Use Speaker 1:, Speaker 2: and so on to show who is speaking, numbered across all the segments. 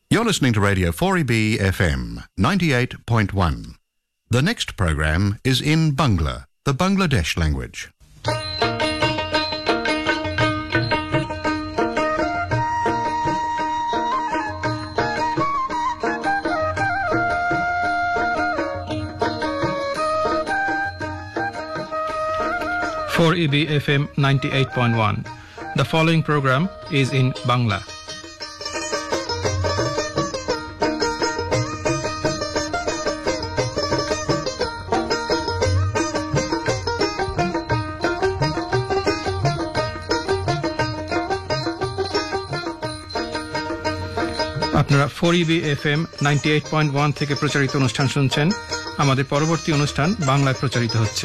Speaker 1: You're listening to Radio 4EB FM 98.1. The next program is in Bangla, the Bangladesh language.
Speaker 2: For EB FM 98.1. The following program is in Bangla. আপনারা 4EB FM 98.1 থেকে প্রচারিত অনুষ্ঠান শুনছেন। আমাদের পরবর্তী অনুষ্ঠান বাংলায় প্রচারিত হচ্ছে।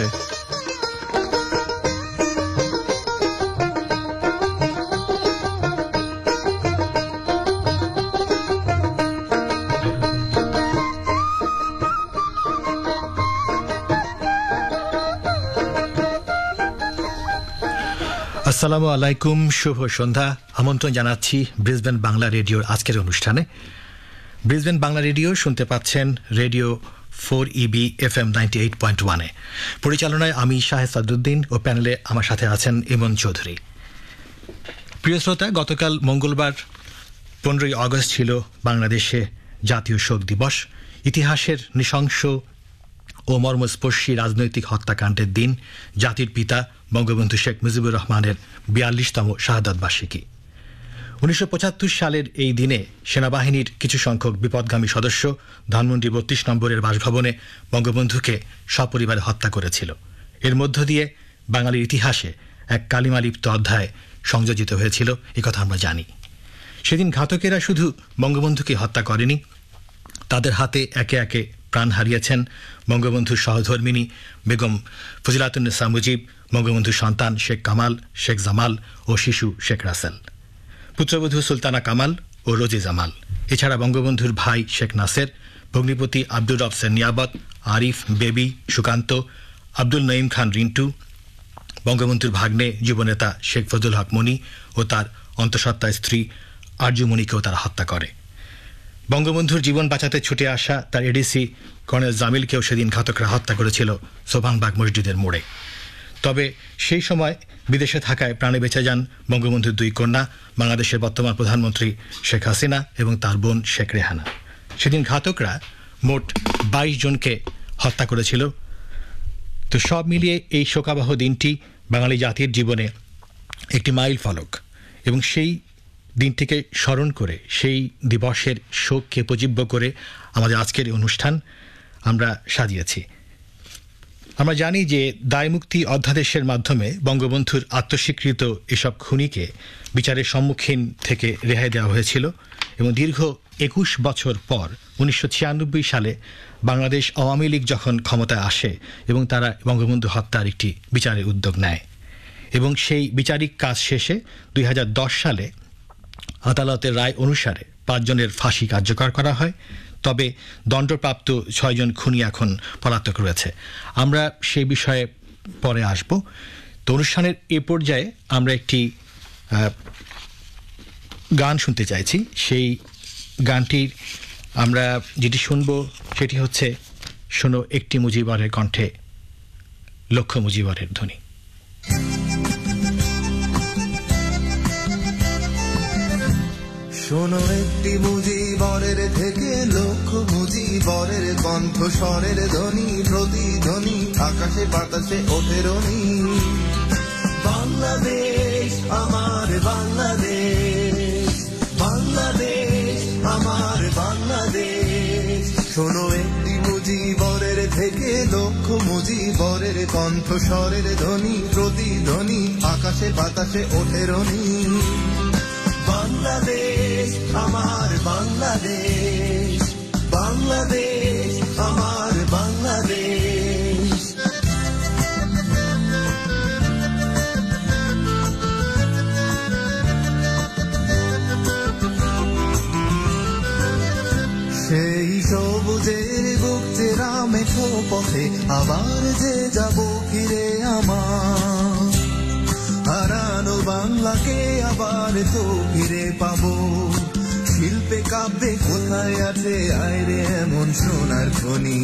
Speaker 3: আসসালামু আলাইকুম, শুভ সন্ধ্যা। আমন্ত্রণ জানাচ্ছি ব্রিসবেন বাংলা রেডিওর আজকের অনুষ্ঠানে। ব্রিসবেন বাংলা রেডিও শুনতে পাচ্ছেন রেডিও 4EB FM 98.1-এ। পরিচালনায় আমি শাহেদ সাদুদ্দিন ও প্যানেলে আমার সাথে আছেন ইমন চৌধুরী। প্রিয় শ্রোতা, গতকাল মঙ্গলবার 15ই আগস্ট ছিল বাংলাদেশে জাতীয় শোক দিবস। ইতিহাসের নৃশংস ও মর্মস্পর্শী রাজনৈতিক হত্যাকাণ্ডের দিন, জাতির পিতা বঙ্গবন্ধু শেখ মুজিবুর রহমানের 42তম শাহাদাত বার্ষিকী। 1975 সালের এই দিনে সেনাবাহিনীর কিছু সংখ্যক বিপদগামী সদস্য ধানমন্ডি 32 নম্বরের বাসভবনে বঙ্গবন্ধুকে সপরিবারে হত্যা করেছিল। এর মধ্য দিয়ে বাঙালির ইতিহাসে এক কালিমালিপ্ত অধ্যায় সংযোজিত হয়েছিল, একথা আমরা জানি। সেদিন ঘাতকেরা শুধু বঙ্গবন্ধুকে হত্যা করেনি, তাদের হাতে একে একে প্রাণ হারিয়েছেন বঙ্গবন্ধুর সহধর্মিণী বেগম ফজিলাতুন্নেসা মুজিব, বঙ্গবন্ধুর সন্তান শেখ কামাল, শেখ জামাল ও শিশু শেখ রাসেল, পুত্রবধূ সুলতানা কামাল ও রোজে জামাল। এছাড়া বঙ্গবন্ধুর ভাই শেখ নাসের, ভগ্নিপতি আব্দুর রব সেন নিয়াবত, আরিফ, বেবি, সুকান্ত, আব্দুল নঈম খান রিন্টু, বঙ্গবন্ধুর ভাগ্নে যুবনেতা শেখ ফজলুল হক মনি ও তার অন্তঃসত্ত্বা স্ত্রী আরজুমনিকেও তারা হত্যা করে। বঙ্গবন্ধুর জীবন বাঁচাতে ছুটে আসা তার এডিসি কর্নেল জামিলকেও সেদিন ঘাতকরা হত্যা করেছিল সোভানবাগ মসজিদের মোড়ে। তবে সেই সময় বিদেশে থাকায় প্রাণে বেঁচে যান বঙ্গবন্ধুর দুই কন্যা, বাংলাদেশের বর্তমান প্রধানমন্ত্রী শেখ হাসিনা এবং তার বোন শেখ রেহানা। সেদিন ঘাতকরা মোট 22 জনকে হত্যা করেছিল। তো সব মিলিয়ে এই শোকাবহ দিনটি বাঙালি জাতির জীবনে একটি মাইল ফলক, এবং সেই দিনটিকে স্মরণ করে, সেই দিবসের শোককে উপজীব্য করে আমাদের আজকের অনুষ্ঠান আমরা সাজিয়েছি। আমরা জানি যে দায়মুক্তি অধ্যাদেশের মাধ্যমে বঙ্গবন্ধুর আত্মস্বীকৃত এসব খুনিকে বিচারের সম্মুখীন থেকে রেহাই দেওয়া হয়েছিল, এবং দীর্ঘ 21 বছর পর 1996 সালে বাংলাদেশ আওয়ামী লীগ যখন ক্ষমতায় আসে এবং তারা বঙ্গবন্ধু হত্যার একটি বিচারের উদ্যোগ নেয়, এবং সেই বিচারিক কাজ শেষে 2010 সালে আদালতের রায় অনুসারে 5 জনের ফাঁসি কার্যকর করা হয়। তবে দণ্ডপ্রাপ্ত 6 জন খুনি এখন পলাতক রয়েছে। আমরা সেই বিষয়ে পরে আসব। তো অনুষ্ঠানের এ পর্যায়ে আমরা একটি গান শুনতে চাইছি। সেই গানটির আমরা যেটি শুনব সেটি হচ্ছে শোনো একটি মুজিবরের কণ্ঠে লক্ষ মুজিবরের ধ্বনি।
Speaker 4: শোনো একটি মুজিবরের থেকে লক্ষ মুজিবরের কণ্ঠ স্বরের ধ্বনি, প্রতিধ্বনি আকাশে বাতাসে ওঠে রনি। বাংলাদেশ আমার বাংলাদেশ, বাংলাদেশ আমার বাংলাদেশ। শোনো একটি মুজিবরের থেকে লক্ষ মুজিবরের কণ্ঠ স্বরের ধ্বনি, প্রতিধ্বনি আকাশে বাতাসে ওঠে রনি। বাংলাদেশ আমার বাংলাদেশ, বাংলাদেশ আমার বাংলাদেশ। সেই সবুজের বুক চেরা মেঠো পথে আবার যে যাব ফিরে আমার, হারানো বাংলাকে আবার তো ফিরে পাবো। শিল্পে কাব্যে কোথায় আছে আয়রে এমন সোনার খনি।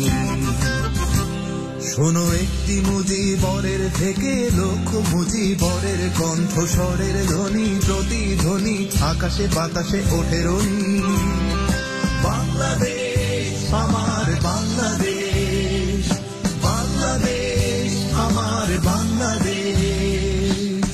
Speaker 4: শোনো একটি মুজিবরের থেকে লক্ষ মুজিবরের কণ্ঠস্বরের ধ্বনি, প্রতিধ্বনি আকাশে বাতাসে ওঠে রনি। বাংলাদেশ আমার বাংলাদেশ, বাংলাদেশ আমার বাংলাদেশ।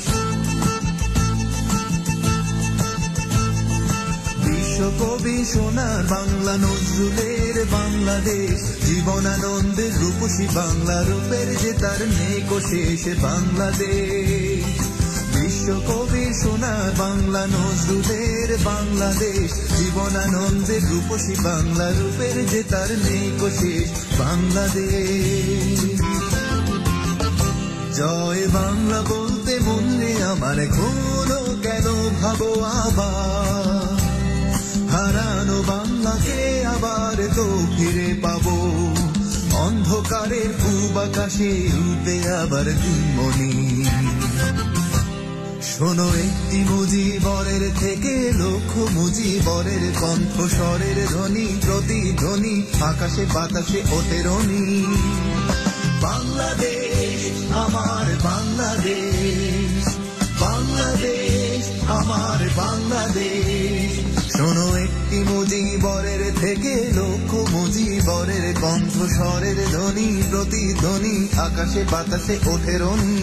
Speaker 4: বিশ্বকবি সোনার বাংলা নজরুলের বাংলাদেশ, জীবনানন্দের রূপসী বাংলা, রূপের যে তার নেই শেষ বাংলাদেশ। বিশ্বকবি সোনার বাংলা নজরুলের বাংলাদেশ, জীবনানন্দের রূপসী বাংলা, রূপের যে তার নেই শেষ বাংলাদেশ। জয় বাংলা বলতে মনে আমার এখনো কেন ভাবো আবার, হারানো বাংলাকে আবার তো ফিরে পাবো। অন্ধকারের পূব আকাশে উঠবে আবার দিনমণি। শোনো একটি মুজিবরের থেকে লক্ষ মুজিবরের কণ্ঠস্বরের ধ্বনি, প্রতিধ্বনি আকাশে বাতাসে ওঠে রনি। বাংলাদেশ আমার বাংলাদেশ, বাংলাদেশ আমার বাংলাদেশ। শোনো একটি মুজিবরের থেকে লক্ষ মুজিবরের কণ্ঠস্বরের ধ্বনি, প্রতিধ্বনি আকাশে বাতাসে ওঠে রনি।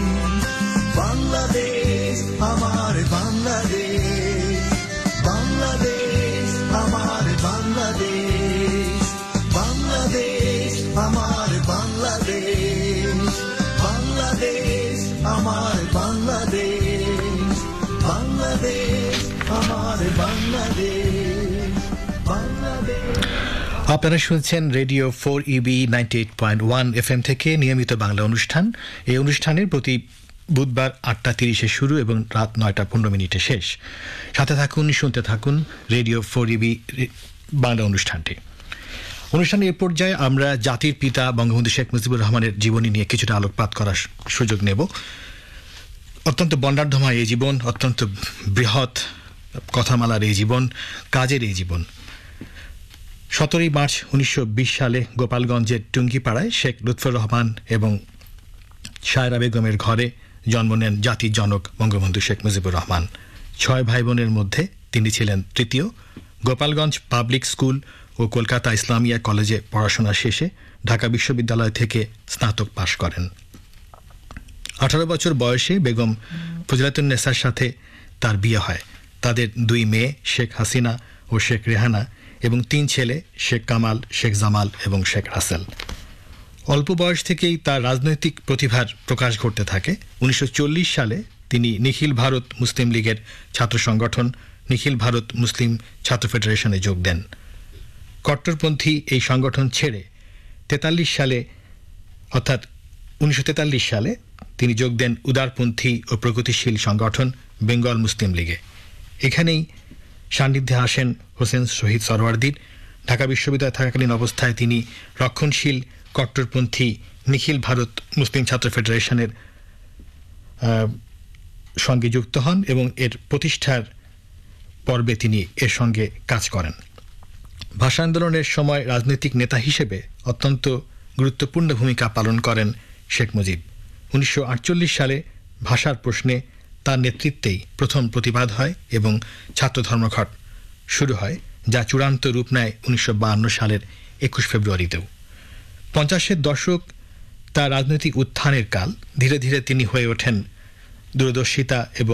Speaker 4: বাংলাদেশ আমার বাংলাদেশ, বাংলাদেশ আমার বাংলাদেশ, বাংলাদেশ আমার বাংলাদেশ, বাংলাদেশ আমার বাংলাদেশ, বাংলাদেশ আমার বাংলাদেশ, বাংলাদেশ।
Speaker 3: আপনারা শুনছেন রেডিও 4EB 98.1 FM থেকে নিয়মিত বাংলা অনুষ্ঠান। এই অনুষ্ঠানের প্রতি বুধবার 8:30 শুরু এবং রাত 9:15 শেষ। সাথে থাকুন, শুনতে থাকুন রেডিও 4EB বাংলা অনুষ্ঠানটি। অনুষ্ঠানের এ পর্যায়ে আমরা জাতির পিতা বঙ্গবন্ধু শেখ মুজিবুর রহমানের জীবনী নিয়ে কিছুটা আলোকপাত করার সুযোগ নেব। অত্যন্ত বর্ণাঢ্যময় এই জীবন, অত্যন্ত বৃহৎ কথামালার এই জীবন, কাজের এই জীবন। 17 মার্চ 1920 সালে গোপালগঞ্জের টুঙ্গিপাড়ায় শেখ লুৎফর রহমান এবং শায়রা বেগমের ঘরে জন্ম নেন জাতির জনক বঙ্গবন্ধু শেখ মুজিবুর রহমান। 6 ভাই বোনের মধ্যে তিনি ছিলেন তৃতীয়। গোপালগঞ্জ পাবলিক স্কুল ও কলকাতা ইসলামিয়া কলেজে পড়াশোনা শেষে ঢাকা বিশ্ববিদ্যালয় থেকে স্নাতক পাশ করেন। 18 বছর বয়সে বেগম ফজিলাতুন্নেসার সাথে তার বিয়ে হয়। তাদের 2 মেয়ে শেখ হাসিনা ও শেখ রেহানা এবং 3 ছেলে শেখ কামাল, শেখ জামাল এবং শেখ রাসেল। অল্প বয়স থেকেই তার রাজনৈতিক প্রতিভার প্রকাশ ঘটতে থাকে। 1940 সালে তিনি নিখিল ভারত মুসলিম লীগের ছাত্র সংগঠন নিখিল ভারত মুসলিম ছাত্র ফেডারেশনে যোগ দেন। কট্টরপন্থী এই সংগঠন ছেড়ে 1943 সালে তিনি যোগ দেন উদারপন্থী ও প্রগতিশীল সংগঠন বেঙ্গল মুসলিম লীগে। এখানেই সান্নিধ্যে আসেন হোসেন শহীদ সরওয়ার্দীর। ঢাকা বিশ্ববিদ্যালয়ে থাকাকালীন অবস্থায় তিনি রক্ষণশীল কট্টরপন্থী নিখিল ভারত মুসলিম ছাত্র ফেডারেশনের সঙ্গে যুক্ত হন এবং এর প্রতিষ্ঠার পর্বে তিনি এর সঙ্গে কাজ করেন। ভাষা আন্দোলনের সময় রাজনৈতিক নেতা হিসেবে অত্যন্ত গুরুত্বপূর্ণ ভূমিকা পালন করেন শেখ মুজিব। 1948 সালে ভাষার প্রশ্নে তার নেতৃত্বেই প্রথম প্রতিবাদ হয় এবং ছাত্র ধর্মঘট শুরু হয়, যা চূড়ান্ত রূপ নেয় 1952 সালের 21 ফেব্রুয়ারিতেও। 50-এর দশক তার রাজনৈতিক উত্থানের কাল। ধীরে ধীরে তিনি হয়ে ওঠেন দূরদর্শিতা এবং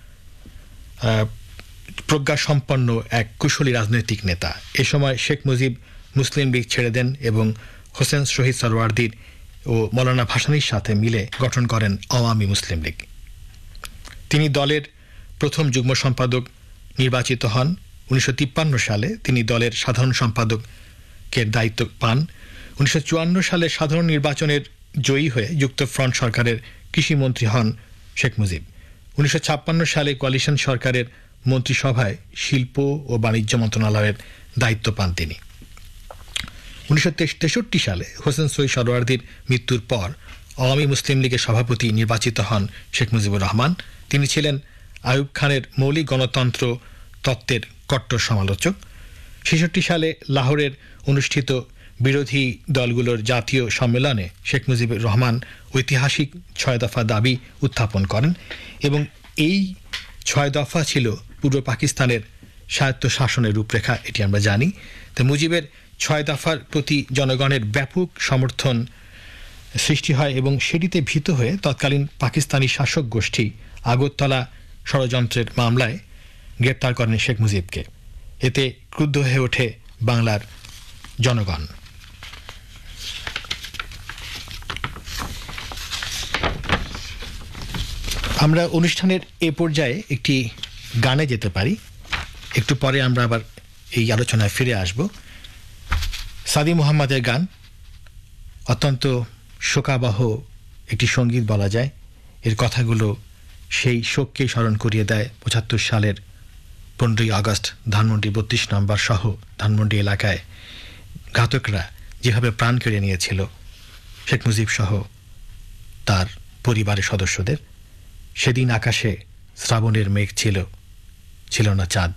Speaker 3: প্রজ্ঞাসম্পন্ন এক কুশলী রাজনৈতিক নেতা। এ সময় শেখ মুজিব মুসলিম লীগ ছেড়ে দেন এবং হোসেন শহীদ সরওয়ার্দীর ও মৌলানা ভাসানীর সাথে মিলে গঠন করেন আওয়ামী মুসলিম লীগ। তিনি দলের প্রথম যুগ্ম সম্পাদক নির্বাচিত হন। 1953 সালে তিনি দলের সাধারণ সম্পাদকের দায়িত্ব পান। 1954 সালে সাধারণ নির্বাচনের জয়ী হয়ে যুক্তফ্রন্ট সরকারের কৃষিমন্ত্রী হন শেখ মুজিব। 1956 সালে কোয়ালিশন সরকারের মন্ত্রিসভায় শিল্প ও বাণিজ্য মন্ত্রণালয়ের দায়িত্ব পান তিনি। 1963 সালে হোসেন শহীদ সরওয়ার্দীর মৃত্যুর পর আওয়ামী মুসলিম লীগের সভাপতি নির্বাচিত হন শেখ মুজিবুর রহমান। তিনি ছিলেন আইয়ুব খানের মৌলিক গণতন্ত্র তত্ত্বের কট্টর সমালোচক। 1966 সালে লাহোরের অনুষ্ঠিত বিরোধী দলগুলোর জাতীয় সম্মেলনে শেখ মুজিবুর রহমান ঐতিহাসিক 6 দফা দাবি উত্থাপন করেন এবং এই 6 দফা ছিল পূর্ব পাকিস্তানের স্বায়ত্ত শাসনের রূপরেখা, এটি আমরা জানি। তো মুজিবের 6 দফার প্রতি জনগণের ব্যাপক সমর্থন সৃষ্টি হয় এবং সেটিতে ভীত হয়ে তৎকালীন পাকিস্তানি শাসক গোষ্ঠী আগরতলা ষড়যন্ত্রের মামলায় গ্রেপ্তার করেন শেখ মুজিবকে। এতে ক্রুদ্ধ হয়ে ওঠে বাংলার জনগণ। আমরা অনুষ্ঠানের এ পর্যায়ে একটি গানে যেতে পারি, একটু পরে আমরা আবার এই আলোচনায় ফিরে আসব। সাদি মুহাম্মদের গান, অত্যন্ত শোকাবহ একটি সঙ্গীত বলা যায়। এর কথাগুলো সেই শোককে স্মরণ করিয়ে দেয় 75 সালের 15ই আগস্ট ধানমন্ডি 32 নম্বর সহ ধানমন্ডি এলাকায় ঘাতকরা যেভাবে প্রাণ কেড়ে নিয়েছিল শেখ মুজিব সহ তার পরিবারের সদস্যদের। সেদিন আকাশে শ্রাবণের মেঘ ছিল, ছিল না চাঁদ।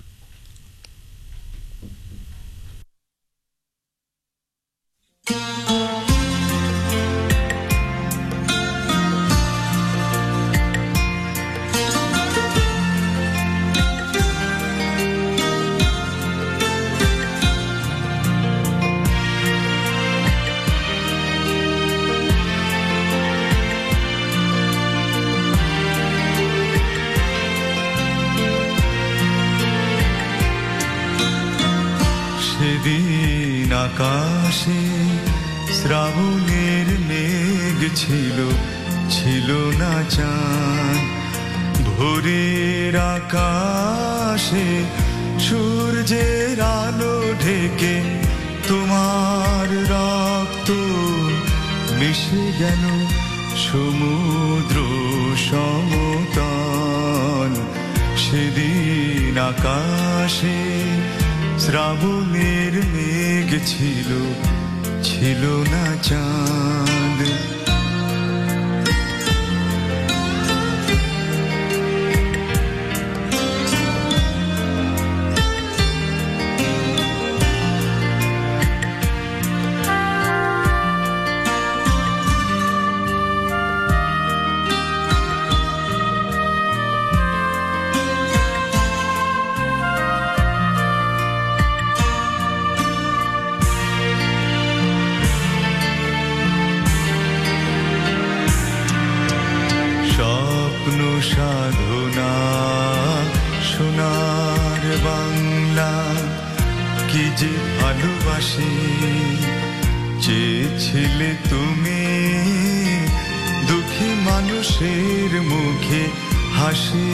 Speaker 5: সেদিন আকাশে শ্রাবণের মেঘ ছিল, ছিল না চাঁদ। ভোরের আকাশে সূর্যের আলো ঢেকে তোমার রক্ত মিশে গেল সমুদ্র সমতল। সেদিন আকাশে শ্রাবণের মেঘ ছিল, ছিল না চাঁদ। সাধনা সোনার বাংলা কি যে ভালোবাসি, চেয়েছিলে তুমি দুঃখী মানুষের মুখে হাসি।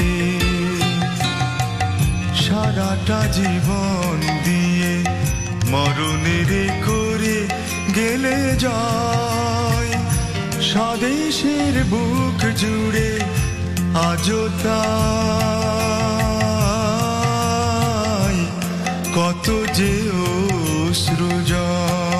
Speaker 5: সারাটা জীবন দিয়ে মরণের করে গেলে জয়, স্বদেশের বুক জুড়ে আজও তাই কত যে অশ্রুজল।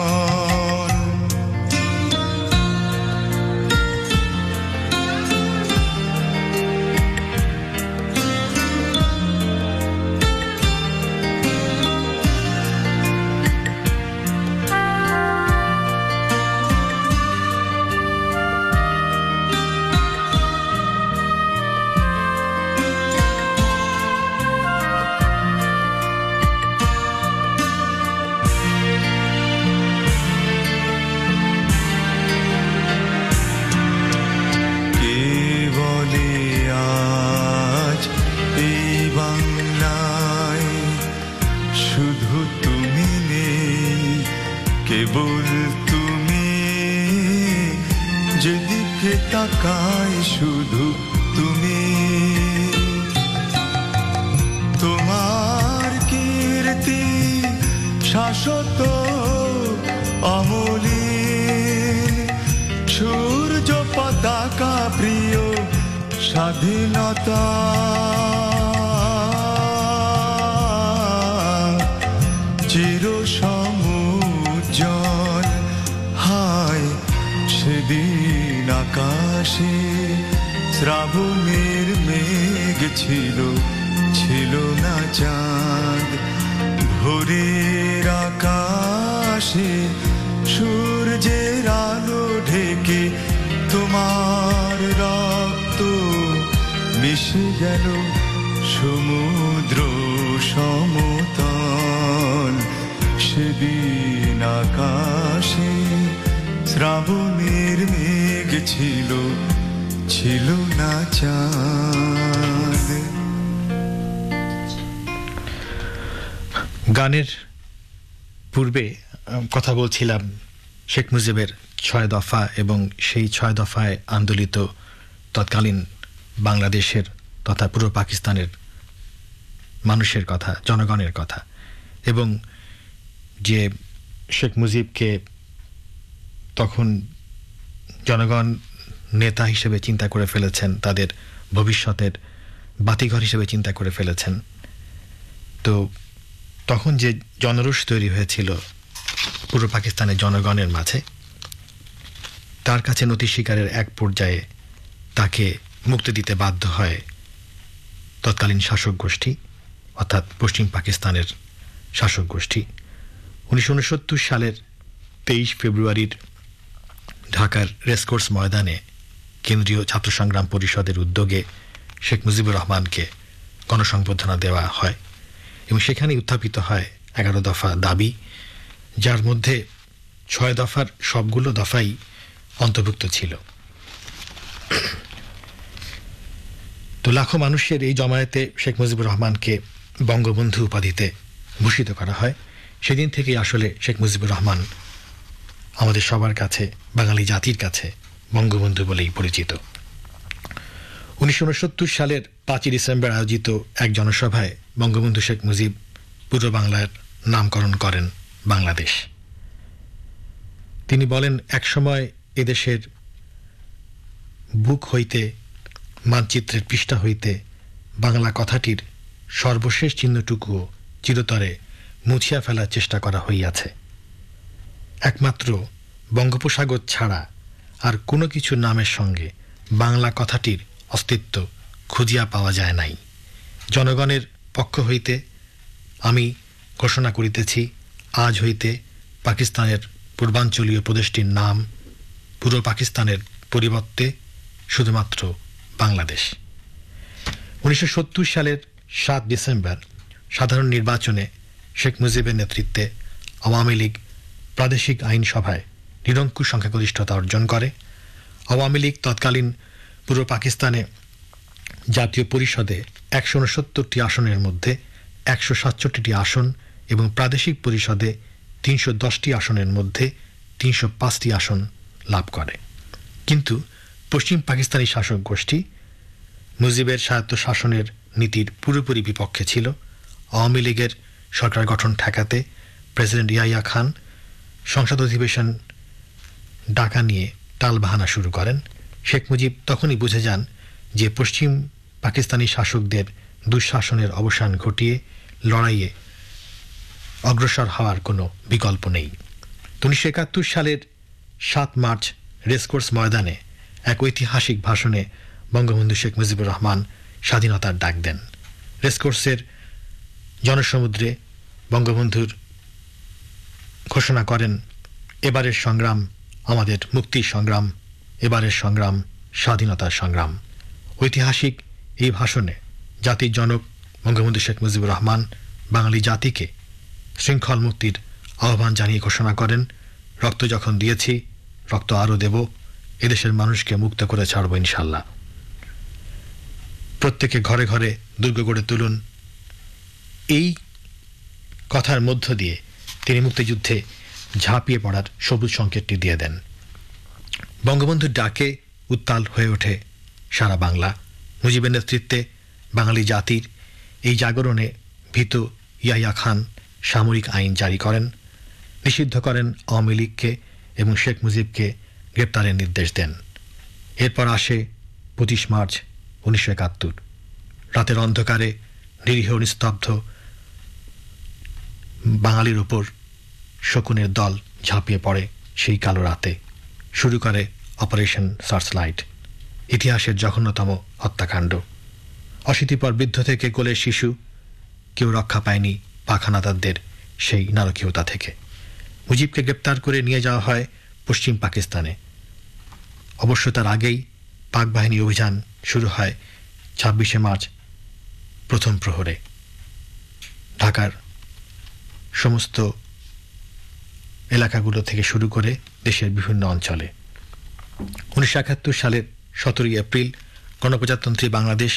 Speaker 5: কেবল তুমি যেদিকে তাকাই শুধু তুমি, তোমার কীর্তি শাশ্বত অমলিন, সূর্য পতাকা প্রিয় স্বাধীনতা। চির সমুজ্জ্বল হায় সেদিন আকাশে শ্রাবণের মেঘ ছিল, ছিল না চাঁদ। ভোরে ভোরের আকাশে সূর্যের আলো ঢেকে তোমার রক্ত মিশে গেল সমুদ্র সমতল। সেদিন আকাশে শ্রাবণের মেঘ ছিল, ছিল না চাঁদ।
Speaker 3: গানের পূর্বে কথা বলছিলাম শেখ মুজিবের 6 দফা এবং সেই 6 দফায় আন্দোলিত তৎকালীন বাংলাদেশের তথা পূর্ব পাকিস্তানের মানুষের কথা, জনগণের কথা, এবং যে শেখ মুজিবকে তখন জনগণ নেতা হিসেবে চিন্তা করে ফেলেছেন, তাদের ভবিষ্যতের বাতিঘর হিসেবে চিন্তা করে ফেলেছেন। তো তখন যে জনরোষ তৈরি হয়েছিল পূর্ব পাকিস্তানের জনগণের মাঝে, তার কাছে নতি স্বীকারের এক পর্যায়ে তাকে মুক্তি দিতে বাধ্য হয় তৎকালীন শাসক গোষ্ঠী, অর্থাৎ পশ্চিম পাকিস্তানের শাসক গোষ্ঠী। 1969 সালের 23 ফেব্রুয়ারির ঢাকার রেসকোর্স ময়দানে কেন্দ্রীয় ছাত্র সংগ্রাম পরিষদের উদ্যোগে শেখ মুজিবুর রহমানকে গণসংবর্ধনা দেওয়া হয় এবং সেখানে উত্থাপিত হয় 11 দফা দাবি, যার মধ্যে 6 দফার সবগুলো দফাই অন্তর্ভুক্ত ছিল। তো লাখো মানুষের এই জমায়েতে শেখ মুজিবুর রহমানকে বঙ্গবন্ধু উপাধিতে ভূষিত করা হয়। সেদিন থেকেই আসলে শেখ মুজিবুর রহমান আমাদের সবার কাছে, বাঙালি জাতির কাছে বঙ্গবন্ধু বলেই পরিচিত। 1969 সালের 5 ডিসেম্বর আয়োজিত এক জনসভায় বঙ্গবন্ধু শেখ মুজিব পূর্ব বাংলার নামকরণ করেন বাংলাদেশ। তিনি বলেন, একসময় এদেশের বুক হইতে, মানচিত্রের পৃষ্ঠা হইতে বাংলা কথাটির সর্বশেষ চিহ্নটুকুও চিরতরে মুছিয়া ফেলার চেষ্টা করা হইয়াছে। একমাত্র বঙ্গোপসাগর ছাড়া আর কোনো কিছু নামের সঙ্গে বাংলা কথাটির অস্তিত্ব খুঁজিয়া পাওয়া যায় নাই। জনগণের পক্ষ হইতে আমি ঘোষণা করিতেছি, আজ হইতে পাকিস্তানের পূর্বাঞ্চলীয় প্রদেশটির নাম পূর্ব পাকিস্তানের পরিবর্তে শুধুমাত্র বাংলাদেশ। 1970 সালের 7 ডিসেম্বর সাধারণ নির্বাচনে শেখ মুজিবের নেতৃত্বে আওয়ামী লীগ প্রাদেশিক আইনসভায় নিরঙ্কুশ সংখ্যাগরিষ্ঠতা অর্জন করে। আওয়ামী লীগ তৎকালীন পূর্ব পাকিস্তানে জাতীয় পরিষদে 169টি আসনের মধ্যে 167টি আসন এবং প্রাদেশিক পরিষদে 310টি আসনের মধ্যে 305টি আসন লাভ করে। কিন্তু পশ্চিম পাকিস্তানি শাসক গোষ্ঠী মুজিবের স্বায়ত্তশাসনের নীতির পুরোপুরি বিপক্ষে ছিল। আওয়ামী লীগের সরকার গঠন ঠেকাতে প্রেসিডেন্ট ইয়াহিয়া খান সংসদ অধিবেশন ডাকা নিয়ে টালবাহানা শুরু করেন। শেখ মুজিব তখনই বুঝে যান যে পশ্চিম পাকিস্তানি শাসকদের দুঃশাসনের অবসান ঘটিয়ে লড়াইয়ে অগ্রসর হওয়ার কোনো বিকল্প নেই। 1971 সালের 7 মার্চ রেসকোর্স ময়দানে এক ঐতিহাসিক ভাষণে বঙ্গবন্ধু শেখ মুজিবুর রহমান স্বাধীনতার ডাক দেন। রেসকোর্সের জনসমুদ্রে বঙ্গবন্ধুর ঘোষণা করেন, এবারের সংগ্রাম আমাদের মুক্তির সংগ্রাম, এবারের সংগ্রাম স্বাধীনতার সংগ্রাম। ঐতিহাসিক এই ভাষণে জাতির জনক বঙ্গবন্ধু শেখ মুজিবুর রহমান বাঙালি জাতিকে শৃঙ্খল মুক্তির আহ্বান জানিয়ে ঘোষণা করেন, রক্ত যখন দিয়েছি রক্ত আরও দেব, এদেশের মানুষকে মুক্ত করে ছাড়ব ইনশাল্লাহ। প্রত্যেকে ঘরে ঘরে দুর্গ গড়ে তুলুন, এই কথার মধ্য দিয়ে তিনি মুক্তিযুদ্ধে ঝাঁপিয়ে পড়ার সবুজ সংকেতটি দিয়ে দেন। বঙ্গবন্ধুর ডাকে উত্তাল হয়ে ওঠে সারা বাংলা। মুজিবের নেতৃত্বে বাঙালি জাতির এই জাগরণে ভীত ইয়াহিয়া খান সামরিক আইন জারি করেন, নিষিদ্ধ করেন আওয়ামী লীগকে এবং শেখ মুজিবকে গ্রেপ্তারের নির্দেশ দেন। এরপর আসে 25 মার্চ 1971। রাতের অন্ধকারে নিরীহ নিস্তব্ধ বাঙালির উপর শকুনের দল ঝাঁপিয়ে পড়ে সেই কালো রাতে, শুরু করে অপারেশন সার্চলাইট, ইতিহাসের জঘন্যতম হত্যাকাণ্ড। অশীতিপর বৃদ্ধ থেকে কোলের শিশু কেউ রক্ষা পায়নি পাখানাদারদের সেই নারকীয়তা থেকে। মুজিবকে গ্রেপ্তার করে নিয়ে যাওয়া হয় পশ্চিম পাকিস্তানে। অবশ্য তার আগেই পাক বাহিনী অভিযান শুরু হয় 26শে মার্চ প্রথম প্রহরে ঢাকার সমস্ত এলাকাগুলো থেকে শুরু করে দেশের বিভিন্ন অঞ্চলে। 1971 সালের 17 এপ্রিল গণপ্রজাতন্ত্রী বাংলাদেশ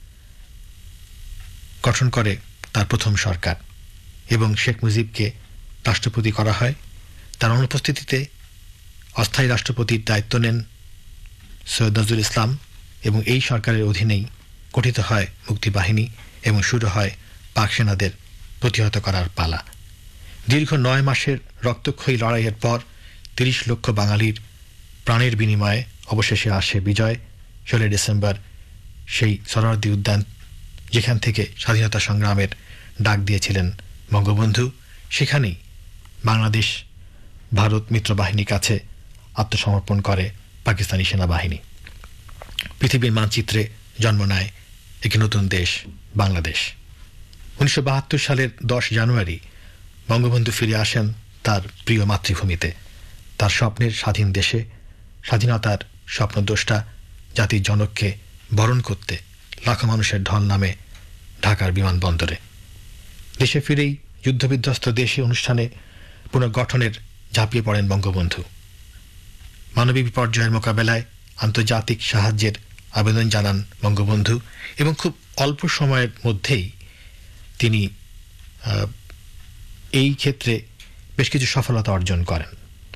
Speaker 3: গঠন করে তার প্রথম সরকার এবং শেখ মুজিবকে রাষ্ট্রপতি করা হয়। তার অনুপস্থিতিতে অস্থায়ী রাষ্ট্রপতির দায়িত্ব নেন সৈয়দ নজরুল ইসলাম এবং এই সরকারের অধীনেই গঠিত হয় মুক্তিবাহিনী এবং শুরু হয় পাক সেনাদের প্রতিহত করার পালা। দীর্ঘ 9 মাসের রক্তক্ষয়ী লড়াইয়ের পর 30 লক্ষ বাঙালির প্রাণের বিনিময়ে অবশেষে আসে বিজয়। 16 ডিসেম্বর সেই সোহরাওয়ার্দী উদ্যান যেখান থেকে স্বাধীনতা সংগ্রামের ডাক দিয়েছিলেন বঙ্গবন্ধু, সেখানেই বাংলাদেশ ভারত মিত্রবাহিনীর কাছে আত্মসমর্পণ করে পাকিস্তানি সেনাবাহিনী। পৃথিবীর মানচিত্রে জন্ম নেয় একটি নতুন দেশ বাংলাদেশ। 1972 সালের 10 জানুয়ারি বঙ্গবন্ধু ফিরে আসেন তার প্রিয় মাতৃভূমিতে, তার স্বপ্নের স্বাধীন দেশে। স্বাধীনতার স্বপ্নদ্রষ্টা জাতির জনককে বরণ করতে লাখো মানুষের ঢল নামে ঢাকার বিমানবন্দরে। দেশে ফিরেই যুদ্ধবিধ্বস্ত দেশে অনুষ্ঠানে পুনর্গঠনের ঝাঁপিয়ে পড়েন বঙ্গবন্ধু। মানবিক বিপর্যয়ের মোকাবেলায় আন্তর্জাতিক সাহায্যের আবেদন জানান বঙ্গবন্ধু এবং খুব অল্প সময়ের মধ্যেই তিনি এই ক্ষেত্রে বেশ কিছু সফলতা অর্জন করেন।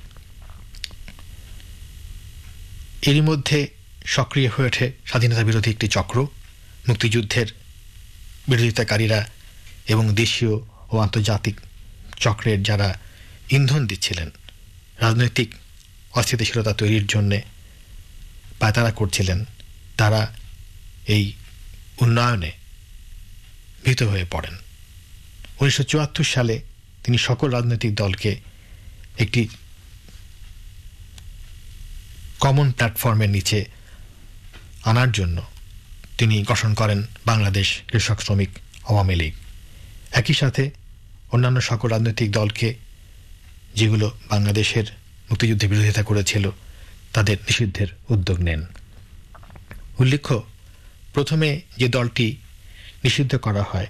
Speaker 3: এরই মধ্যে সক্রিয় হয়ে ওঠে স্বাধীনতা বিরোধী একটি চক্র। মুক্তিযুদ্ধের বিরোধিতাকারীরা এবং দেশীয় ও আন্তর্জাতিক চক্রের যারা ইন্ধন দিচ্ছিলেন, রাজনৈতিক অস্থিতিশীলতা তৈরির জন্যে পায়তারা করছিলেন, তারা এই উন্নয়নে ভীত হয়ে পড়েন। 1974 সালে তিনি সকল রাজনৈতিক দলকে একটি কমন প্ল্যাটফর্মের নিচে আনার জন্য তিনি গঠন করেন বাংলাদেশ কৃষক শ্রমিক আওয়ামী লীগ। একই সাথে অন্যান্য সকল রাজনৈতিক দলকে যেগুলো বাংলাদেশের মুক্তিযুদ্ধে বিরোধিতা করেছিল তাদের নিষিদ্ধের উদ্যোগ নেন। উল্লেখ্য, প্রথমে যে দলটি নিষিদ্ধ করা হয়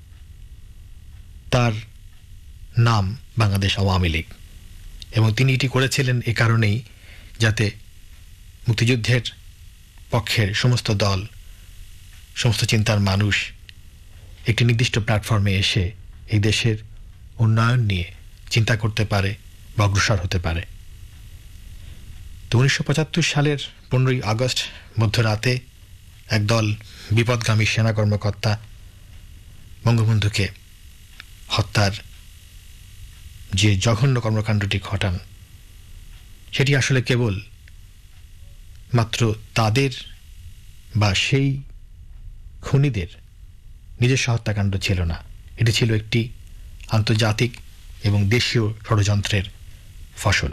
Speaker 3: তার নাম বাংলাদেশ আওয়ামী লীগ এবং তিনি এটি করেছিলেন এ কারণেই যাতে মুক্তিযুদ্ধের পক্ষের সমস্ত দল, সমস্ত চিন্তার মানুষ একটি নির্দিষ্ট প্ল্যাটফর্মে এসে এই দেশের উন্নয়ন নিয়ে চিন্তা করতে পারে বা অগ্রসর হতে পারে। তো 1975 সালের 15ই আগস্ট মধ্যরাতে একদল বিপদগামী সেনা কর্মকর্তা বঙ্গবন্ধুকে হত্যার যে জঘন্য কর্মকাণ্ডটি ঘটান সেটি আসলে কেবল মাত্র তাদের বা সেই খুনিদের নিজস্ব হত্যাকাণ্ড ছিল না, এটি ছিল একটি আন্তর্জাতিক এবং দেশীয় ষড়যন্ত্রের ফসল।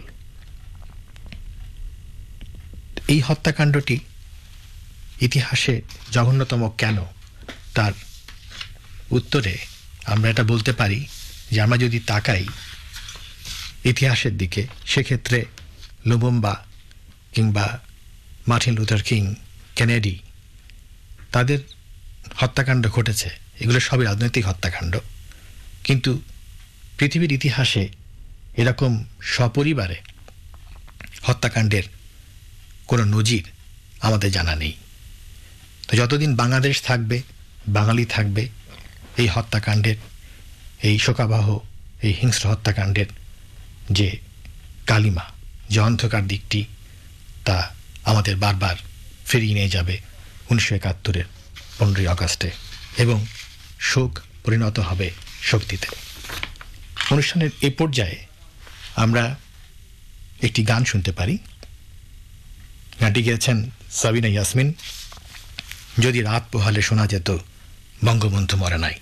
Speaker 3: এই হত্যাকাণ্ডটি ইতিহাসে জঘন্যতম কেন তার উত্তরে আমরা এটা বলতে পারি যে আমরা যদি তাকাই ইতিহাসের দিকে, সেক্ষেত্রে লুমুম্বা কিংবা মার্টিন লুথার কিং, কেনেডি, তাদের হত্যাকাণ্ড ঘটেছে, এগুলো সবই রাজনৈতিক হত্যাকাণ্ড। কিন্তু পৃথিবীর ইতিহাসে এরকম সপরিবারে হত্যাকাণ্ডের কোনো নজির আমাদের জানা নেই। তো যতদিন বাংলাদেশ থাকবে, বাঙালি থাকবে, এই হত্যাকাণ্ডের, এই শোকাবহ, এই হিংস্র হত্যাকাণ্ডের যে কালিমা, যে অন্ধকার দিকটি, তা আমাদের বারবার ফিরিয়ে নিয়ে যাবে 1971-এর 15ই আগস্টে এবং শোক পরিণত হবে শক্তিতে। অনুষ্ঠানের এ পর্যায়ে আমরা একটি গান শুনতে পারি। গানটি গেয়েছেন সাবিনা ইয়াসমিন, যদি রাত পোহালে শোনা যেত বঙ্গবন্ধু মরে নাই।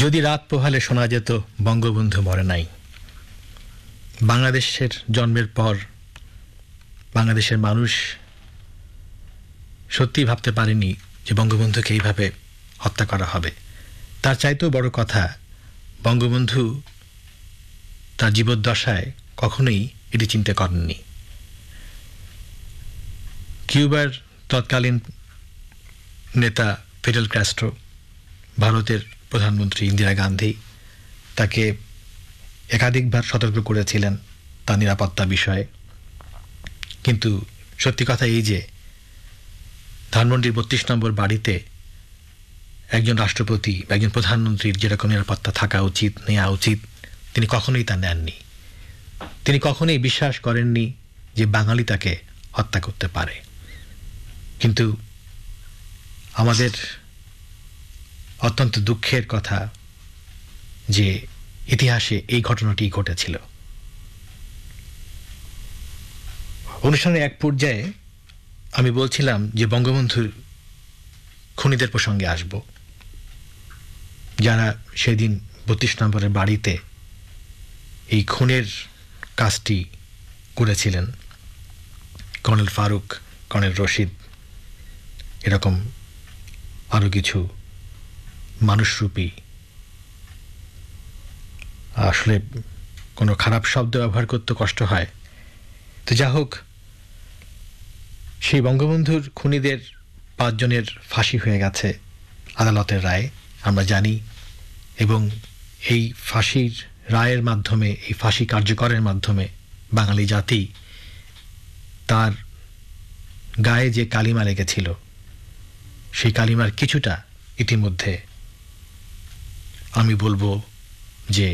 Speaker 3: যদি রাত পোহালে শোনা যেত বঙ্গবন্ধু মরে নাই। বাংলাদেশের জন্মের পর বাংলাদেশের মানুষ সত্যি ভাবতে পারেনি যে বঙ্গবন্ধুকে এইভাবে হত্যা করা হবে। তার চাইতেও বড় কথা, বঙ্গবন্ধু তার জীবদ্দশায় কখনোই এটি চিন্তা করেননি। কিউবার তৎকালীন নেতা ফিডেল ক্যাস্ট্রো, ভারতের প্রধানমন্ত্রী ইন্দিরা গান্ধী তাকে একাধিকবার সতর্ক করেছিলেন তার নিরাপত্তা বিষয়ে। কিন্তু সত্যি কথা এই যে ধানমন্ডির ৩২ নম্বর বাড়িতে একজন রাষ্ট্রপতি, একজন প্রধানমন্ত্রীর যেরকম নিরাপত্তা থাকা উচিত, নেওয়া উচিত, তিনি কখনোই তা নেননি। তিনি কখনোই বিশ্বাস করেননি যে বাঙালি তাকে হত্যা করতে পারে। কিন্তু আমাদের অত্যন্ত দুঃখের কথা যে ইতিহাসে এই ঘটনাটি ঘটেছিল। অনুষ্ঠানের এক পর্যায়ে আমি বলছিলাম যে বঙ্গবন্ধুর খুনিদের প্রসঙ্গে আসব, যারা সেদিন ৩২ নম্বরের বাড়িতে এই খুনের কাজটি করেছিলেন। কর্নেল ফারুক, কর্নেল রশিদ, এরকম আরো কিছু মানুষরূপী, আসলে কোনো খারাপ শব্দ ব্যবহার করতে কষ্ট হয়। তো যা হোক, সেই বঙ্গবন্ধুর খুনিদের ৫ জনের ফাঁসি হয়ে গেছে আদালতের রায়ে, আমরা জানি। এবং এই ফাঁসির রায়ের মাধ্যমে, এই ফাঁসি কার্যকরের মাধ্যমে বাঙালি জাতি তার গায়ে যে কালিমা লেগেছিল, সেই কালিমার কিছুটা ইতিমধ্যে আমি বলবো যে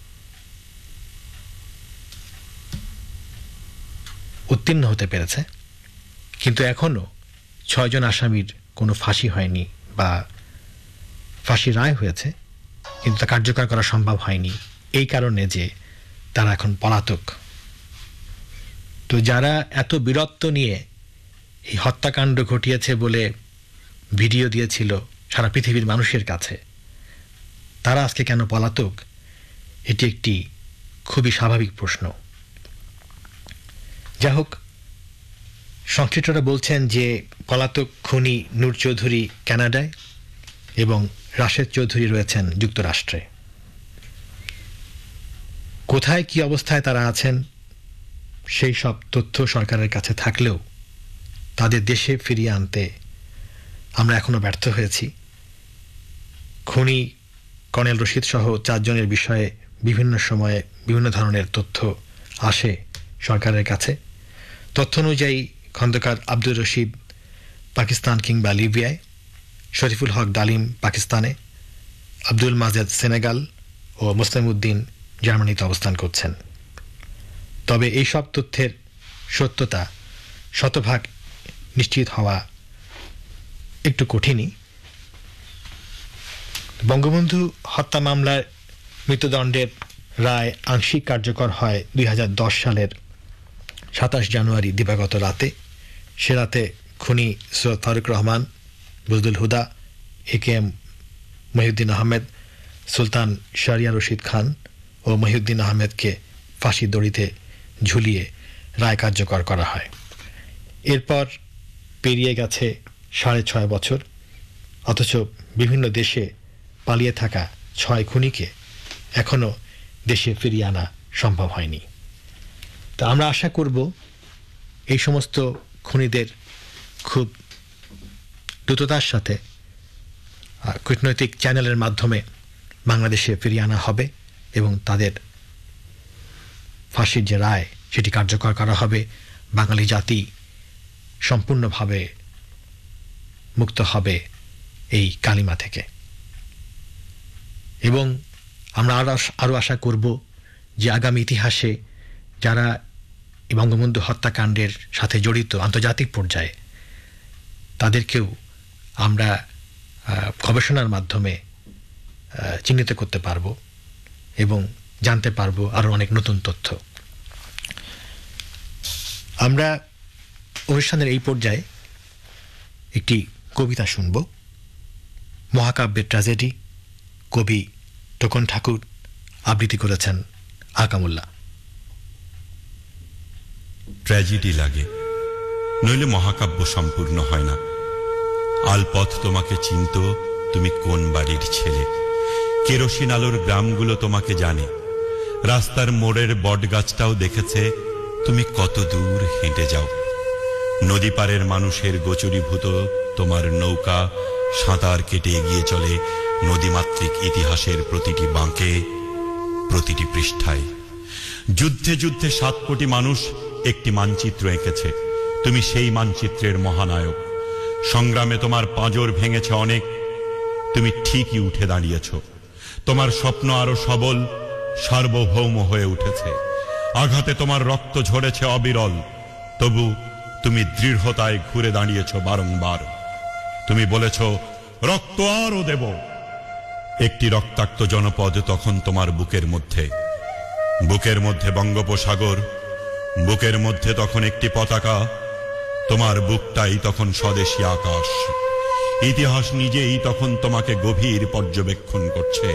Speaker 3: উত্তীর্ণ হতে পেরেছে। কিন্তু এখনো ৬ জন আসামির কোনো ফাঁসি হয়নি, বা ফাঁসি রায় হয়েছে কিন্তু তা কার্যকর করা সম্ভব হয়নি এই কারণে যে তারা এখন পলাতক। তো যারা এত বীরত্ব নিয়ে এই হত্যাকাণ্ড ঘটিয়েছে বলে ভিডিও দিয়েছিল সারা পৃথিবীর মানুষের কাছে, তারা আজকে কেন পলাতক? এটি একটি খুবই স্বাভাবিক প্রশ্ন। যা হোক, সংশ্লিষ্টরা বলছেন যে পলাতক খুনি নূর চৌধুরী কানাডায় এবং রাশেদ চৌধুরী রয়েছেন যুক্তরাষ্ট্রে। কোথায় কি অবস্থায় তারা আছেন সেই সব তথ্য সরকারের কাছে থাকলেও তাদের দেশে ফিরিয়ে আনতে আমরা এখনো ব্যর্থ হয়েছি। খুনি কর্নেল রশিদ সহ ৪ জনের বিষয়ে বিভিন্ন সময়ে বিভিন্ন ধরনের তথ্য আসে সরকারের কাছে। তথ্য অনুযায়ী খন্দকার আব্দুর রশিদ পাকিস্তান কিংবা লিবিয়ায়, শরীফুল হক ডালিম পাকিস্তানে, আব্দুল মাজেদ সেনেগাল ও মুসলিম উদ্দিন জার্মানিতে অবস্থান করছেন। তবে এই সব তথ্যের সত্যতা শতভাগ নিশ্চিত হওয়া একটু কঠিনই। বঙ্গবন্ধু হত্যা মামলার মৃত্যুদণ্ডের রায় আংশিক কার্যকর হয় ২০১০ সালের ২৭ জানুয়ারি দিবাগত রাতে। সে রাতে খুনি সৈয়দ ফারুক রহমান, বুজদুল হুদা, একেএম মহিউদ্দিন আহমেদ, সুলতান শাহরিয়ার রশিদ খান ও মহিউদ্দিন আহমেদকে ফাঁসি দড়িতে ঝুলিয়ে রায় কার্যকর করা হয়। এরপর পেরিয়ে গেছে ৬.৫ বছর, অথচ বিভিন্ন দেশে পালিয়ে থাকা ৬ খুনিকে এখনো দেশে ফিরিয়ে আনা সম্ভব হয়নি। তা আমরা আশা করব এই সমস্ত খুনিদের খুব দ্রুততার সাথে কূটনৈতিক চ্যানেলের মাধ্যমে বাংলাদেশে ফিরিয়ে আনা হবে এবং তাদের ফাঁসির যে রায় সেটি কার্যকর করা হবে। বাঙালি জাতি সম্পূর্ণভাবে মুক্ত হবে এই কালিমা থেকে। এবং আমরা আরও আশা করব যে আগামী ইতিহাসে যারা এই বঙ্গবন্ধু হত্যাকাণ্ডের সাথে জড়িত আন্তর্জাতিক পর্যায়ে, তাদেরকেও আমরা গবেষণার মাধ্যমে চিহ্নিত করতে পারব এবং জানতে পারব আরও অনেক নতুন তথ্য। আমরা অনুষ্ঠানের এই পর্যায়ে একটি কবিতা শুনব। মহাকাব্যের ট্র্যাজেডি, কবি টোকন ঠাকুর আবৃত্তি করেছেন আকামুল্লাহ।
Speaker 6: ট্র্যাজেডি লাগে, নইলে মহাকাব্য সম্পূর্ণ হয় না। আলপথ তোমাকে চিনত, তুমি কোন বাড়ির ছেলে। কেরোসিন আলোর গ্রামগুলো তোমাকে জানে, রাস্তার মোড়ের বটগাছটাও দেখেছে তুমি কত দূর হেঁটে যাও। নদী পারের মানুষের গোচরীভূত তোমার নৌকা সাঁতার কেটে এগিয়ে চলে নদীমাতৃক ইতিহাসের প্রতিটি বাঁকে, প্রতিটি পৃষ্ঠায়। যুদ্ধে যুদ্ধে 7 কোটি মানুষ একটি মানচিত্র এঁকেছে, তুমি সেই মানচিত্রের মহানায়ক। সংগ্রামে তোমার পাঁজর ভেঙেছে অনেক, তুমি ঠিকই উঠে দাঁড়িয়েছ। তোমার স্বপ্ন আরো সবল, সার্বভৌম হয়ে উঠেছে। আঘাতে তোমার রক্ত ঝরেছে অবিরল, তবু তুমি দৃঢ়তায় ঘুরে দাঁড়িয়েছ বারংবার। তুমি বলেছ, রক্ত আরও দেব। একটি রক্তাক্ত জনপদ তখন তোমার বুকের মধ্যে, বুকের মধ্যে বঙ্গোপসাগর, বুকের মধ্যে তখন একটি পতাকা। তোমার বুকটাই তখন স্বদেশী আকাশ। ইতিহাস নিজেই তখন তোমাকে গভীর পর্যবেক্ষণ করছে।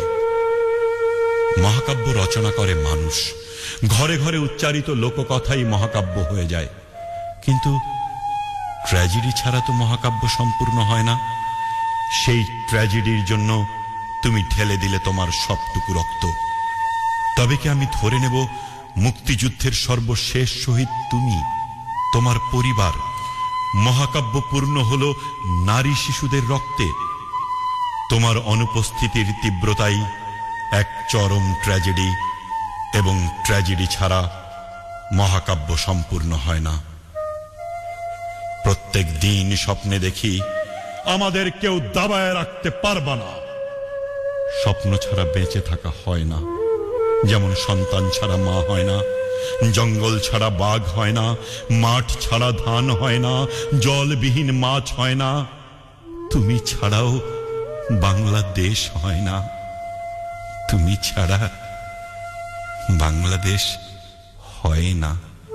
Speaker 6: মহাকাব্য রচনা করে মানুষ, ঘরে ঘরে উচ্চারিত লোককথাই মহাকাব্য হয়ে যায়। কিন্তু ট্র্যাজেডি ছাড়া তো মহাকাব্য সম্পূর্ণ হয় না। সেই ট্র্যাজেডির জন্য তুমি ঢেলে দিলে তোমার সবটুকু রক্ত। তবে কি আমি ধরে নেব মুক্তিযুদ্ধের সর্বশেষ শহীদ তুমি, তোমার পরিবার? মহাকাব্য পূর্ণ হলো নারী শিশুদের রক্তে। তোমার অনুপস্থিতির তীব্রতাই এক চরম ট্র্যাজেডি, এবং ট্র্যাজেডি ছাড়া মহাকাব্য সম্পূর্ণ হয় না। প্রত্যেক দিন স্বপ্নে দেখি আমাদের কেউ দাবায় রাখতে পারবে না। স্বপ্ন ছাড়া বেঁচে থাকা হয় না, যেমন সন্তান ছাড়া মা হয় না, জঙ্গল ছাড়া বাঘ হয় না, মাঠ ছাড়া ধান হয় না, জলবিহীন মাছ হয় না। তুমি ছাড়াও বাংলাদেশ হয় না, তুমি ছাড়া বাংলাদেশ হয় না।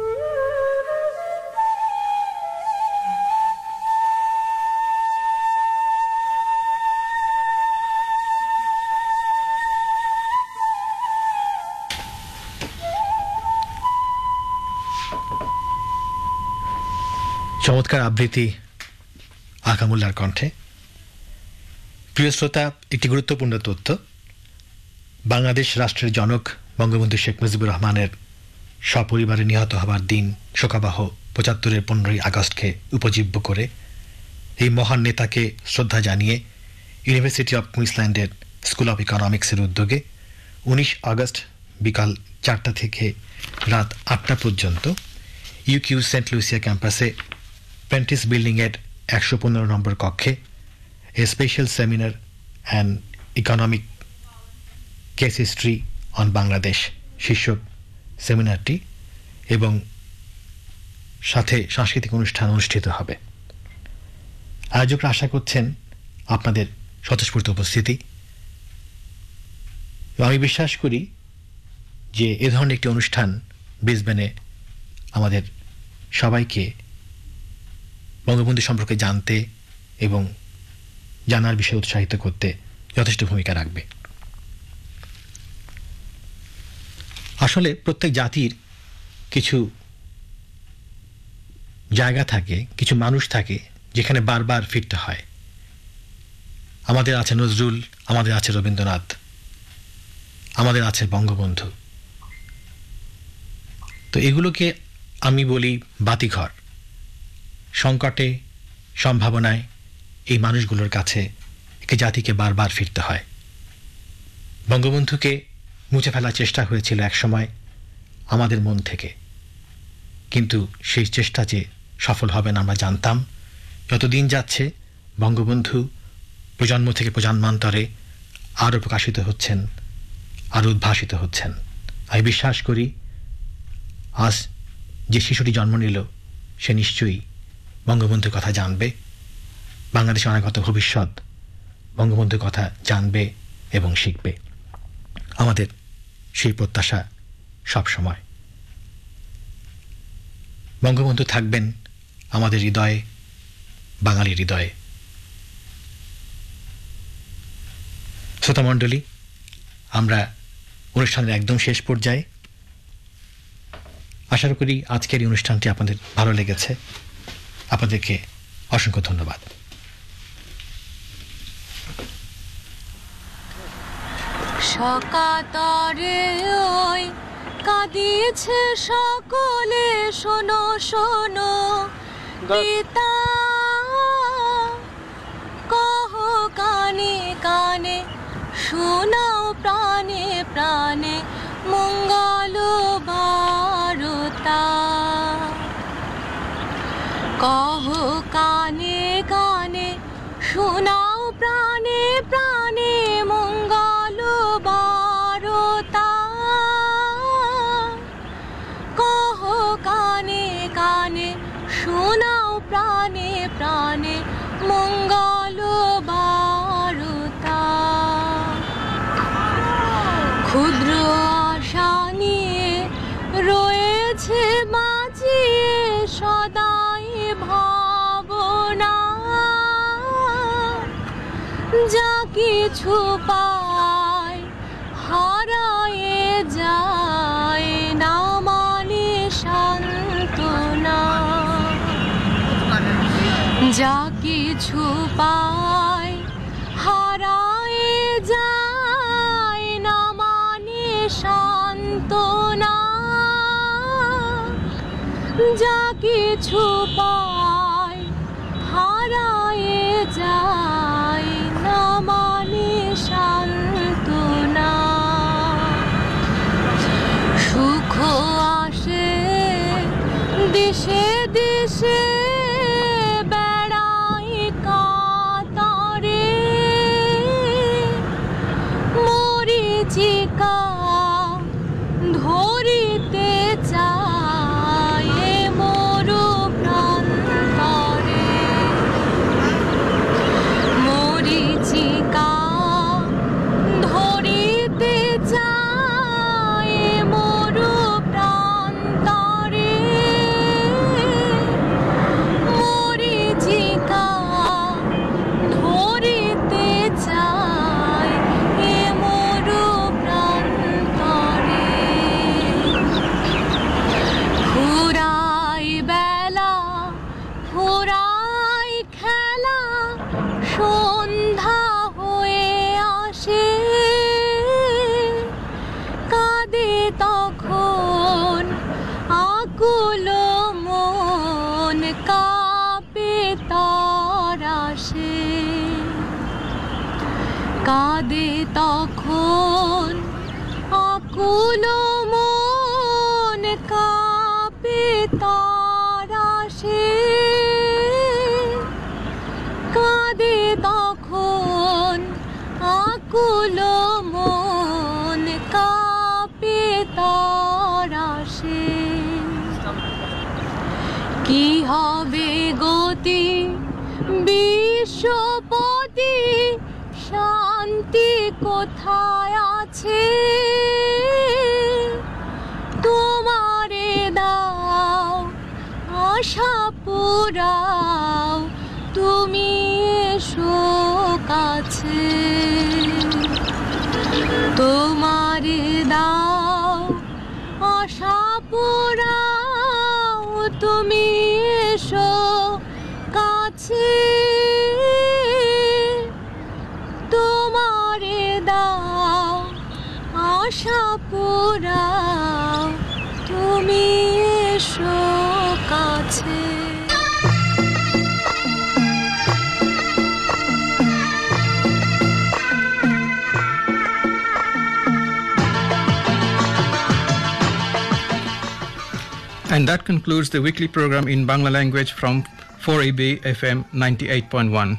Speaker 3: চমৎকার আবৃত্তি আকামুল্লার কণ্ঠে। প্রিয় শ্রোতা, একটি গুরুত্বপূর্ণ তথ্য, বাংলাদেশ রাষ্ট্রের জনক বঙ্গবন্ধু শেখ মুজিবুর রহমানের সপরিবারে নিহত হবার দিন শোকাবহ ৭৫-এর ১৫ই আগস্টকে উপজীব্য করে এই মহান নেতাকে শ্রদ্ধা জানিয়ে ইউনিভার্সিটি অব কুইন্সল্যান্ডের স্কুল অব ইকোনমিক্সের উদ্যোগে ১৯ আগস্ট বিকাল ৪টা থেকে রাত ৮টা পর্যন্ত ইউকিউ সেন্ট লুসিয়া ক্যাম্পাসে প্রেন্টিস বিল্ডিংয়ের ১১৫ নম্বর কক্ষে a special seminar and economic case history on Bangladesh শীর্ষক সেমিনারটি এবং সাথে সাংস্কৃতিক অনুষ্ঠান অনুষ্ঠিত হবে। আয়োজকরা আশা করছেন আপনাদের স্বতঃস্ফূর্ত উপস্থিতি। আমি বিশ্বাস করি যে এ ধরনের একটি অনুষ্ঠান ব্রিসবেনে আমাদের সবাইকে বঙ্গবন্ধু সম্পর্কে জানতে এবং জানার বিষয়ে উৎসাহিত করতে যথেষ্ট ভূমিকা রাখবে। আসলে প্রত্যেক জাতির কিছু জায়গা থাকে, কিছু মানুষ থাকে যেখানে বারবার ফিরতে হয়। আমাদের আছে নজরুল, আমাদের আছে রবীন্দ্রনাথ, আমাদের আছে বঙ্গবন্ধু। তো এগুলোকে আমি বলি বাতিঘর। সংকটে, সম্ভাবনায় এই মানুষগুলোর কাছে একটি জাতিকে বারবার ফিরতে হয়। বঙ্গবন্ধুকে মুছে ফেলার চেষ্টা হয়েছিল একসময় আমাদের মন থেকে, কিন্তু সেই চেষ্টা যে সফল হবে না আমরা জানতাম। যতদিন যাচ্ছে বঙ্গবন্ধু প্রজন্ম থেকে প্রজন্মান্তরে আরও প্রকাশিত হচ্ছেন, আরও উদ্ভাসিত হচ্ছেন। আমি বিশ্বাস করি আজ যে শিশুটি জন্ম নিল সে নিশ্চয়ই বঙ্গবন্ধুর কথা জানবে, বাংলাদেশের অনাগত ভবিষ্যৎ বঙ্গবন্ধুর কথা জানবে এবং শিখবে। আমাদের সেই প্রত্যাশা সব সময়। বঙ্গবন্ধু থাকবেন আমাদের হৃদয়ে, বাঙালির হৃদয়ে। শ্রোতামণ্ডলী, আমরা অনুষ্ঠানের একদম শেষ পর্যায়ে। আশা করি আজকের এই অনুষ্ঠানটি আপনাদের ভালো লেগেছে। আপনাদেরকে অসংখ্য ধন্যবাদ।
Speaker 7: সকাতরে ওই কাঁদিছে সকলে, শোনো শোনো পিতা, কহ কানে কানে, শোনাও প্রাণে প্রাণে মঙ্গল বারতা। কহ কানে কানে, শোনাও প্রাণে প্রাণে মঙ্গল বারতা। কহ কানে কানে, শোনাও প্রাণে প্রাণে মঙ্গল বারতা। ক্ষুদ্র আশা নিয়ে রয়েছে বাঁচিয়ে সদাই ভাবনা, যা কিছু পায় হারায়ে যায় না মানে সান্ত্বনা। যা কিছু পায় হারায়ে যায় না মানে সান্ত্বনা। যা কিছু পায় হারায়ে যায় না মানে সান্ত্বনা। সুখ আসে দেশে দেশে, বেড়াই কাতারে, মরিচিকা ধরিতে চায় মরু প্রান্তরে। মরিচিকা ধরিতে চায় মরু প্রান্তরে। মরিচিকা ধরিতে চায় মরু প্রান্তরে। ফুরাই বেলা ফুরাই খেলা, সন্ধ্যা হয়ে আসে, কাঁদে তখন আকুল মন, কাঁপে তরাসে। কাঁদে তখন আকুল মন, কাঁপে তরাসে। কাঁদে তখন আকুল মন, কাঁপে তরাসে। কি হবে গতি বিশ্বপতি, শান্তি কোথায় আছে? তোমারে দাও আশা পুরাও, তুমি এসো কাছে। তোমারে দাও আশা পুরাও, তুমি এসো কাছে। তোমারে দাও আশা পুরাও, তুমি এসো কাছে।
Speaker 2: And that concludes the weekly program in Bangla language from 4EB FM 98.1.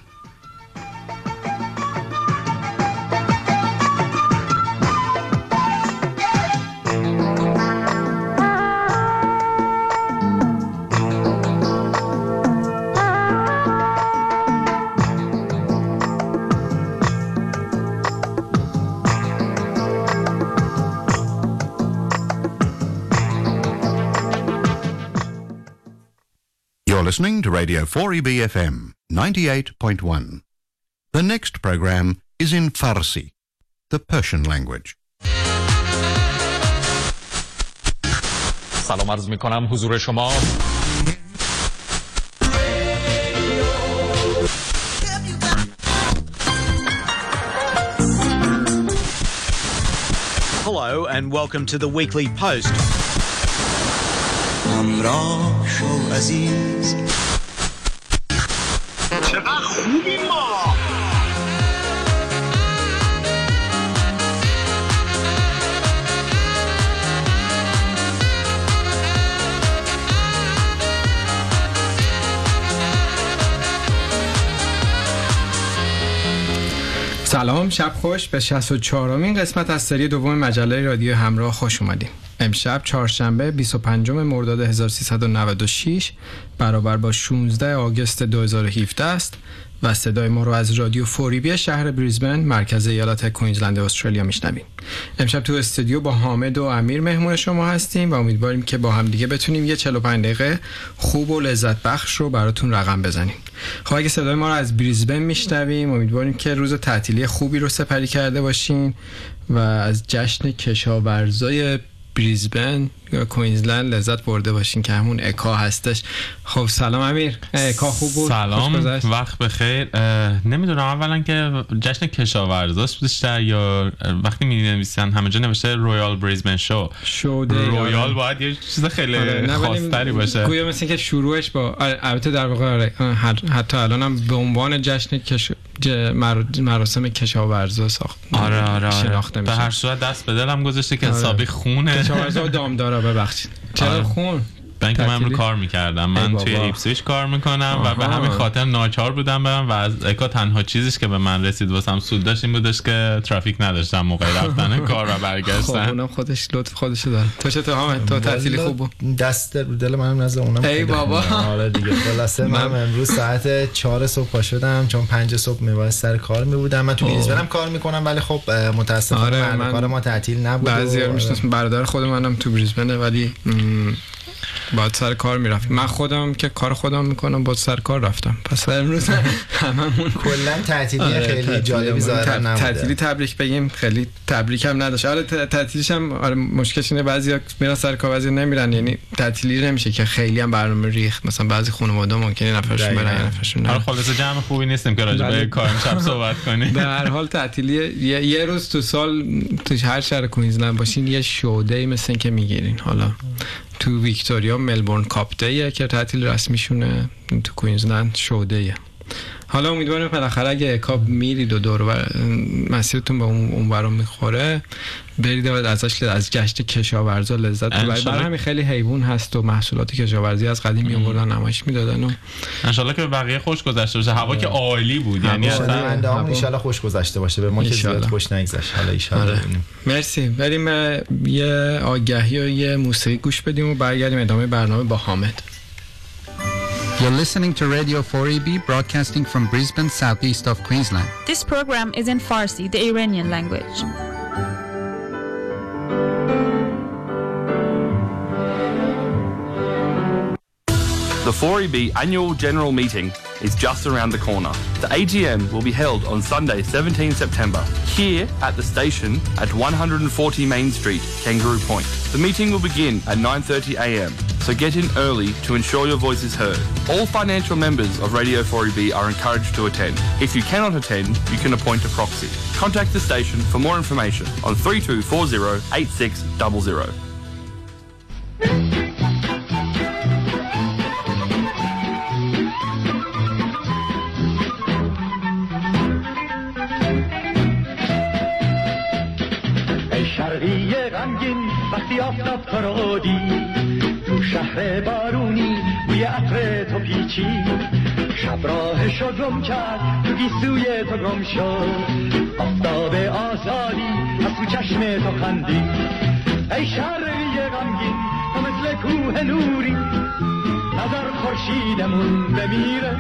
Speaker 1: You're listening to Radio 4EB FM 98.1. The next program is in Farsi, the Persian language.
Speaker 8: سلام عرض میکنم حضور شما.
Speaker 9: Hello and welcome to the Weekly Post.
Speaker 4: همراه شو عزیز
Speaker 9: چقدر خوبیم ما.
Speaker 2: سلام، شب خوش. به 64مین قسمت از سری دوم مجله رادیو همراه خوش اومدیم. امشب چهارشنبه 25 مرداد 1396 برابر با 16 آگوست 2017 است و صدای ما رو از رادیو فوریبی شهر بریزبن مرکز ایالت کوینزلند استرالیا میشنویم. امشب تو استودیو با حامد و امیر مهمون شما هستیم و امیدواریم که با هم دیگه بتونیم یه 45 دقیقه خوب و لذت بخش رو براتون رقم بزنیم. خب اگه صدای ما رو از بریزبن میشنویم امیدواریم که روز تعطیلی خوبی رو سپری کرده باشین و از جشن کشاورزای بریزبن یا کوینزلند لذت برده باشین که همون اکا هستش. خب سلام امیر، اکا خوب بود؟
Speaker 10: سلام، وقت بخیر. نمیدونم اولا که جشن کشاورزاست بیشتر یا وقتی می‌نویسن همه جا نوشته رویال بریزبن شو رویال باید یه چیز خیلی خاص‌تری باشه.
Speaker 2: گویا مثل که شروعش با البته در واقع حتی الانم به عنوان جشن مراسم کشاورزا ساخت.
Speaker 10: آره
Speaker 2: شناخته میشه.
Speaker 10: به هر صورت دست به دلم گذاشته که حسابی خونه
Speaker 2: کشاورزا دامدارا. ببخشید چرا خون؟
Speaker 10: من که من رو کار میکردم، من توی ایپسویچ کار میکنم و به همین خاطر ناچار بودم برم و از اکا تنها چیزیش که به من رسید واسم سود داشت این بودش که ترافیک نداشتم موقع رفتن کار و برگشتن.
Speaker 2: خب اونم خودش لطف خودشو داره. تو چطور حامد؟ تو تعطیلی خوب بود؟
Speaker 11: دست رو دل منم نذار اونم.
Speaker 2: ای بابا.
Speaker 11: آره دیگه خلاصه من امروز ساعت 4 صبح پا شدم چون 5 صبح میباید سر کار میبودم. من تو بریزبنم کار میکنم ولی خب متاسفانه کار ما تعطیل نبود.
Speaker 2: بعضیا میشناسم برادر خود منم تو بریزبنه ولی بعد سر کار میرفتم. من خودم که کار خودم میکنم بعد سر کار رفتم. پس امروز هممون
Speaker 11: کلا تعطیلی خیلی جالبی ظاهرا نبوده.
Speaker 2: تعطیلی تبریک بگیم خیلی تبریک هم نداشت. آره تعطیلیش هم مشکلش اینه بعضیا میرن سر کار بعضیا نمیرن، یعنی تعطیلی نمیشه که خیلی هم برنامه ریخت. مثلا بعضی خانواده ممکنه نفرشون برن نفرشون نه.
Speaker 10: آره خلاص جمع خوبی نیستیم که راجع به کار امشب صحبت کنیم.
Speaker 2: به هر حال تعطیلی یه روز تو سال تو هر شهر کوینزلند باشین یه شو دی مثلا که میگیرین. حالا تو ویکتوریا ملبورن کاپ دیه که تعطیل رسمیشونه، تو کوینزلند شو دیه. حالا امیدوارم بالاخره اگه کاپ میرید و دور و مسیرتون به اون برام میخوره برید و ازش از جشن کشاورزا لذت ببرید. برای همین خیلی حیوان هست و محصولات کشاورزی از قدیم میآوردن نمایش میدادن و
Speaker 10: ان شاءالله که به بقیه خوش گذشته باشه. هوا که عالی بود، یعنی اصلا
Speaker 11: ان شاءالله خوش گذشته باشه. به ما که زیاد خوش نگذشت. حالا ان شاءالله.
Speaker 2: مرسی. بریم یه آگهی و یه موسیقی گوش بدیم و برگردیم ادامه برنامه با حامد.
Speaker 12: You're listening to Radio 4EB broadcasting from Brisbane, southeast of Queensland.
Speaker 13: This program is in Farsi, the Iranian language.
Speaker 14: The 4EB annual general meeting is just around the corner. The AGM will be held on Sunday, 17 September, here at the station at 140 Main Street, Kangaroo Point. The meeting will begin at 9:30 a.m, so get in early to ensure your voice is heard. All financial members of Radio 4EB are encouraged to attend. If you cannot attend, you can appoint a proxy. Contact the station for more information on 3240 8600.
Speaker 15: وقتی آفتاب تو رو دید تو شهر بارونی بوی عطر تو پیچی شب راهشو گم کرد تو گیسوی تو گم شد آفتاب آزادی از تو چشم تو خندید ای شهری غمگین تو مثل کوه نوری نظر خورشیدمون بمیره